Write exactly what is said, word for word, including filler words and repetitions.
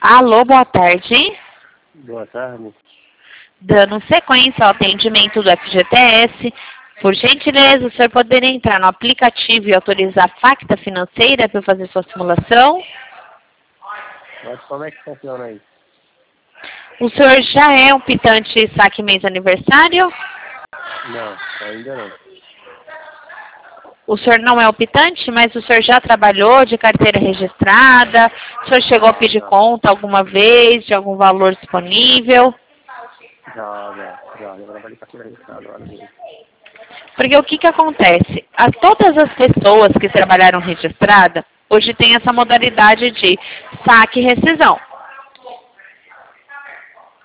Alô, boa tarde. Boa tarde. Dando sequência ao atendimento do F G T S, por gentileza, o senhor poderia entrar no aplicativo e autorizar a Facta Financeira para eu fazer sua simulação? Mas como é que funciona isso? O senhor já é um pitante saque mês aniversário? Não, ainda não. O senhor não é optante, mas o senhor já trabalhou de carteira registrada? O senhor chegou a pedir Já, conta alguma vez de algum valor disponível? já, já, já, já trabalhei com aquilo registrado agora mesmo. Porque o que, que acontece? A todas as pessoas que trabalharam registrada, hoje tem essa modalidade de saque e rescisão.